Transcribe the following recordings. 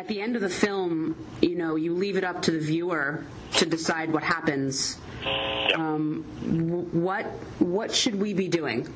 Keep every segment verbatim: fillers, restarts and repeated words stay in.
at the end of the film, you know, you leave it up to the viewer to decide what happens. Yep. Um, what what should we be doing?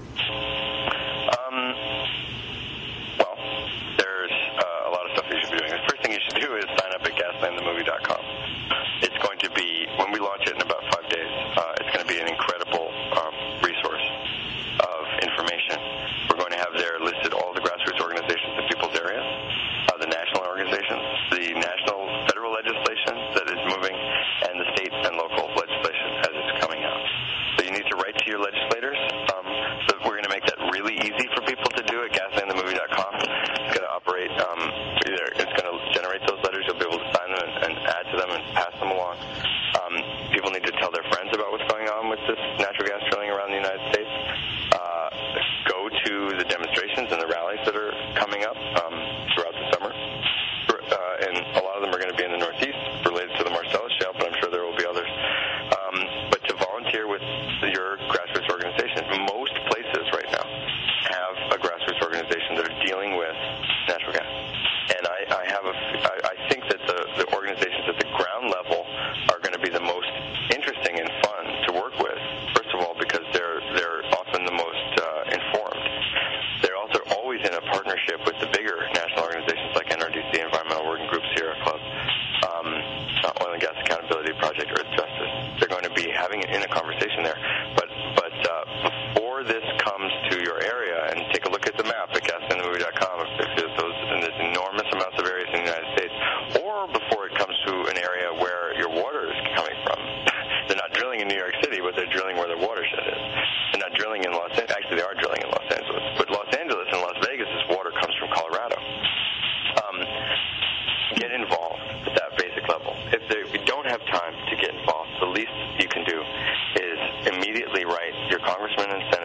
Um, well, there's uh, a lot of stuff you should be doing. The first thing you should do is sign up at gasland the movie dot com. It's going to be, when we launch it in about five days, uh, it's going to be an incredible uh, resource of information. We're going to have there listed all the grassroots organizations in people's areas, uh, the national organizations, the national federal legislation that is moving, and the state and local legislation as it's coming out. So you need to write to your legislators. Um, so we're going to make that really easy for people to do at gasland the movie dot com. It's going to operate, um, either it's going to generate those letters. You'll be able to sign them and, and add to them and pass them along. Um, people need to tell their friends about what's going on with this natural gas drilling around the United States. Uh, go to the demonstrations and the rallies that are coming up um, throughout the summer. Uh, and a lot of them are going to be in the Northeast related to the Marcellus Shale, but I'm sure there will be others. Um, but to volunteer with your grassroots organizations. Most places right now have a grassroots organization that are dealing with natural gas. And I, I have a, I, I think that the, the organizations at the ground level are going to be the most interesting and fun to work with. First of all, because they're they're often the most uh, informed. They're also always in a partnership with the bigger national organizations like N R D C, Environmental Working Group, Sierra Club, um, uh, Oil and Gas Accountability Project, Earth Justice. They're going to be having in a conversation there. But but uh, before this comes to your area, and take a look at the map at gasland the movie dot com, if there's those and there's enormous amounts of areas in the United States, or before it comes to an area where your water is coming from. They're not drilling in New York City, but they're drilling where their watershed is. They're not drilling in Los Angeles. Actually, they are drilling in Los Angeles. But Los Angeles and Las Vegas' water comes from Colorado. Um, get involved at that basic level. If, there, if you don't have time to get involved, the least you can do is immediately write your congressman and senator